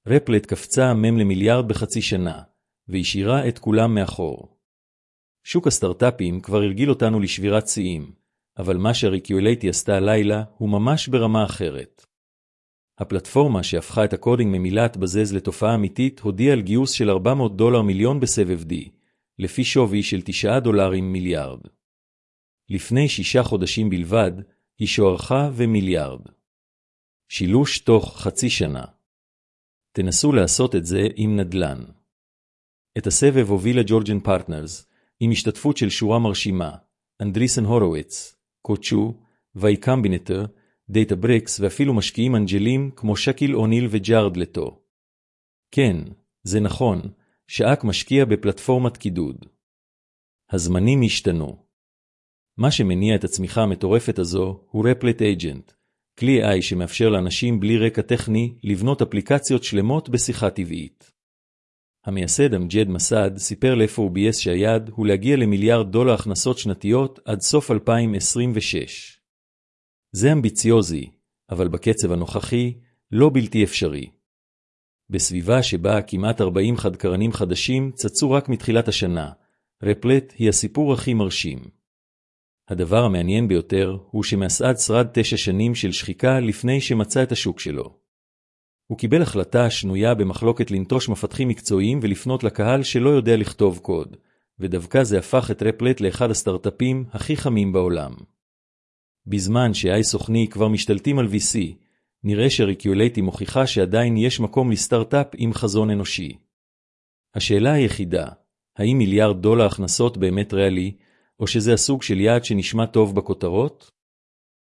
רפלט קפצה למיליארד בחצי שנה, והשאירה את כולם מאחור. שוק הסטארט-אפים כבר הרגיל אותנו לשבירת שיאים, אבל מה שהריקולייטי עשתה לילה הוא ממש ברמה אחרת. הפלטפורמה שהפכה את הקודינג ממילת בזז לתופעה אמיתית הודיעה על גיוס של $400 מיליון בסבב D, לפי שווי של $9 מיליארד. לפני 6 חודשים בלבד, היא שוערכה ומיליארד. שילוש תוך חצי שנה. תנסו לעשות את זה עם נדל"ן. את הסבב הובילה ג'ורג'ן פרטנרס, עם השתתפות של שורה מרשימה, אנדריסן הורוביץ, קוצ'ו, ואי קומבינטור, דאטה בריקס ואפילו משקיעים אנג'לים כמו שקיל אוניל וג'ארד לטו. כן, זה נכון, שאק משקיע בפלטפורמת קידוד. הזמנים השתנו. מה שמניע את הצמיחה המטורפת הזו הוא רפלט אייג'נט, כלי AI שמאפשר לאנשים בלי רקע טכני לבנות אפליקציות שלמות בשיחה טבעית. המייסד אמג'ד מסעד סיפר ל-FOBS שהיעד הוא להגיע $1 מיליארד הכנסות שנתיות עד סוף 2026. זה אמביציוזי, אבל בקצב הנוכחי לא בלתי אפשרי. בסביבה שבה כמעט 40 חדקרנים חדשים צצו רק מתחילת השנה, רפלט היא הסיפור הכי מרשים. הדבר המעניין ביותר הוא שמסעד שרד 9 שנים של שחיקה לפני שמצא את השוק שלו. הוא קיבל החלטה שנויה במחלוקת לנטוש מפתחים מקצועיים ולפנות לקהל שלא יודע לכתוב קוד, ודווקא זה הפך את רפלט לאחד הסטארט-אפים הכי חמים בעולם. בזמן ש-AI סוכני כבר משתלטים על VC, נראה שריקולייטי מוכיחה שעדיין יש מקום לסטארט-אפ עם חזון אנושי. השאלה היחידה, האם $1 מיליארד הכנסות באמת ריאלי, או שזה הסוג של יעד שנשמע טוב בכותרות?